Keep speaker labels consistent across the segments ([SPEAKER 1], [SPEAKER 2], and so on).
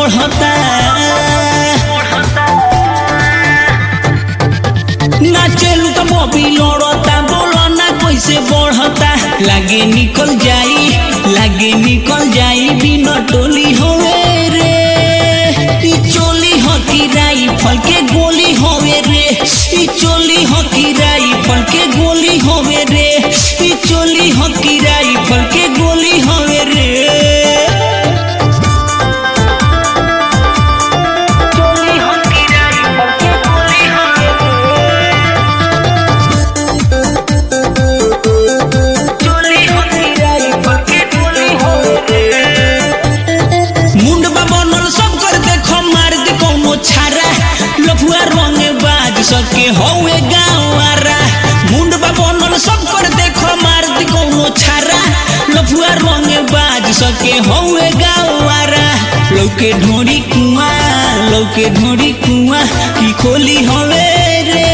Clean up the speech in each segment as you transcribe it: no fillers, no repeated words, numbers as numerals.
[SPEAKER 1] बढ़ता नाचेलू तो बॉबी लड़ता बोलो ना कैसे बढ़ता लागे निकल जाई बिना टोली होवे रे ई चोली हकी राइफल के गोली होवे रे ई चोली हकी राइफल के गोली होवे रे ई चोली हकी राइफल के गोली होवे रे सके होवे गाँवारा मुंडबा बनल सब कर देखो मार दी कोनो छारा लफुआ रंग बाज सके होवे गाँवारा लौके ढोरी कुआं की खोली होवे रे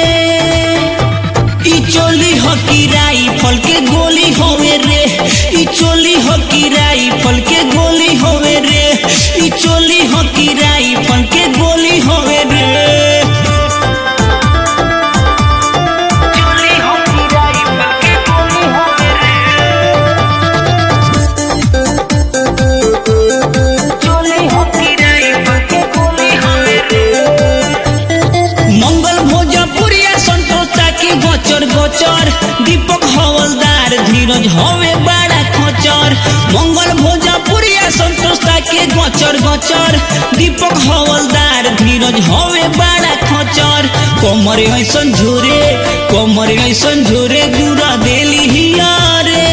[SPEAKER 1] ई चोली हकी राइफल के गोली होवे रे ई चोली हकी राइफल के गोली होवे रे ई चोली हकी राइफल के गोली होवे रे गोचर दीपक हवलदार धीरज हवे बड़ा खोचर मंगल भोजपुरिया संतोषता के गोचर दीपक हवलदार धीरज हवे बड़ा खोचर कमर ऐसन झोरे दूरा देली हिया रे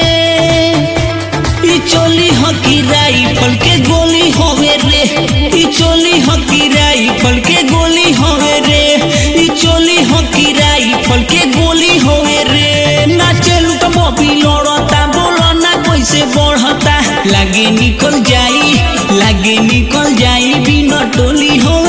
[SPEAKER 1] ई चोली हकी राइफल के गोली होवे रे ई चोली हकी राइफल के गोली होवे रे ई चोली हकी राइफल के गोली होवे रे नाचेलू तो बॉबी लड़ता बोलो ना कैसे बढ़ता लागे निकल जाई बिना टोली हो